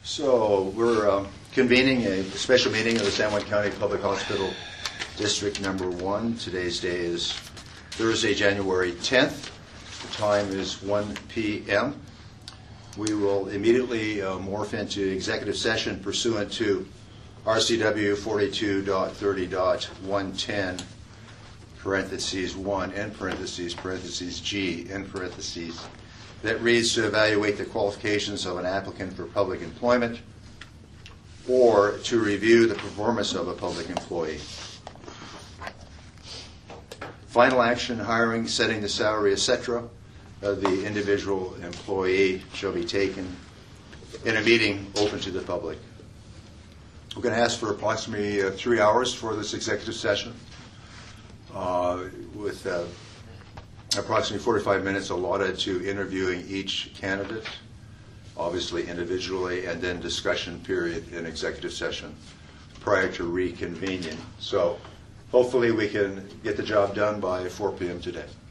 So we're convening a special meeting of the San Juan County Public Hospital District Number 1. Today's day is Thursday, January 10th. The time is 1 p.m. We will immediately morph into executive session pursuant to RCW 42.30.110, parentheses 1, end parentheses, parentheses G, end parentheses. That reads to evaluate the qualifications of an applicant for public employment or to review the performance of a public employee. Final action, hiring, setting the salary, etc. of the individual employee shall be taken in a meeting open to the public. We're going to ask for approximately 3 hours for this executive session with approximately 45 minutes allotted to interviewing each candidate, obviously individually, and then discussion period in executive session prior to reconvening. So hopefully we can get the job done by 4 p.m. today.